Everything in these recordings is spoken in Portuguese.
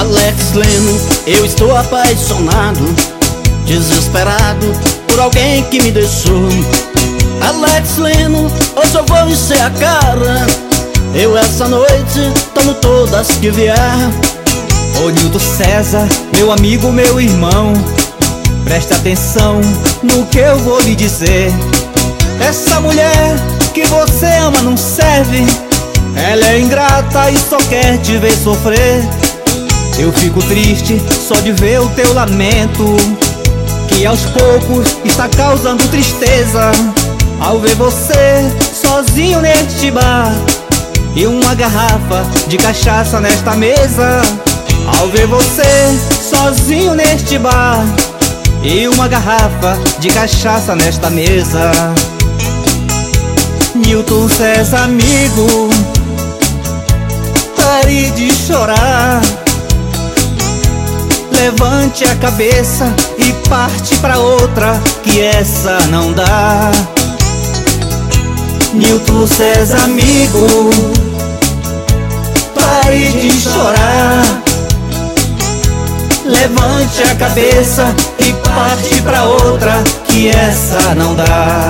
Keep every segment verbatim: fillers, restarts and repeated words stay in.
Alex Leno, eu estou apaixonado, desesperado por alguém que me deixou. Alex Leno, hoje eu vou encher a cara, eu essa noite tomo todas que vier. Ô Nilton César, meu amigo, meu irmão, presta atenção no que eu vou lhe dizer. Essa mulher que você ama não serve, ela é ingrata e só quer te ver sofrer. Eu fico triste só de ver o teu lamento, que aos poucos está causando tristeza, ao ver você sozinho neste bar e uma garrafa de cachaça nesta mesa. Ao ver você sozinho neste bar e uma garrafa de cachaça nesta mesa. Nilton César, amigo, pare de chorar, levante a cabeça e parte pra outra, que essa não dá. Nilton César, amigo, pare de chorar, levante a cabeça e parte pra outra, que essa não dá.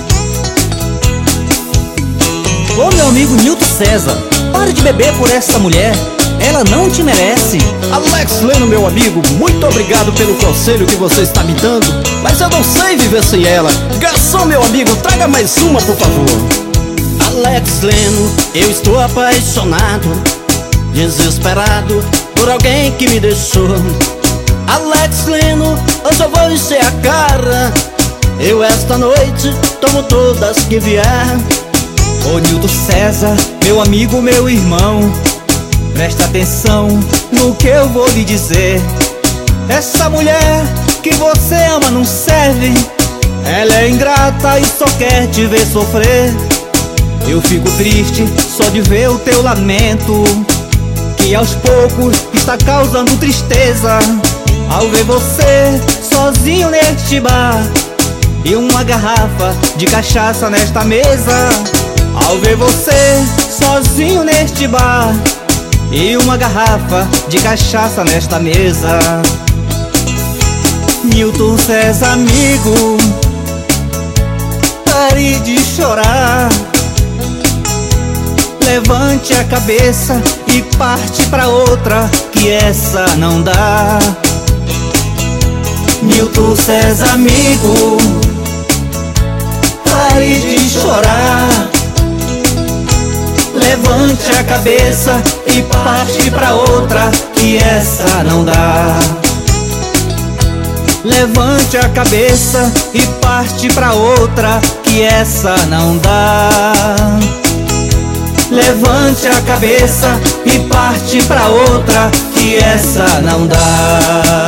Ô meu amigo Nilton César, pare de beber por essa mulher, ela não te merece. Alex Leno, meu amigo, muito obrigado pelo conselho que você está me dando, mas eu não sei viver sem ela. Garçom, meu amigo, traga mais uma, por favor. Alex Leno, eu estou apaixonado, desesperado por alguém que me deixou. Alex Leno, hoje eu vou encher a cara, eu esta noite tomo todas que vier. Ô Nilton César, meu amigo, meu irmão, presta atenção no que eu vou lhe dizer. Essa mulher que você ama não serve, ela é ingrata e só quer te ver sofrer. Eu fico triste só de ver o teu lamento, que aos poucos está causando tristeza, ao ver você sozinho neste bar e uma garrafa de cachaça nesta mesa. Ao ver você sozinho neste bar e uma garrafa de cachaça nesta mesa. Nilton César, amigo, pare de chorar, levante a cabeça e parte pra outra, que essa não dá. Nilton César, amigo, pare de chorar, levante a cabeça e parte pra outra, que essa não dá. Levante a cabeça e parte pra outra, que essa não dá. Levante a cabeça e parte pra outra, que essa não dá.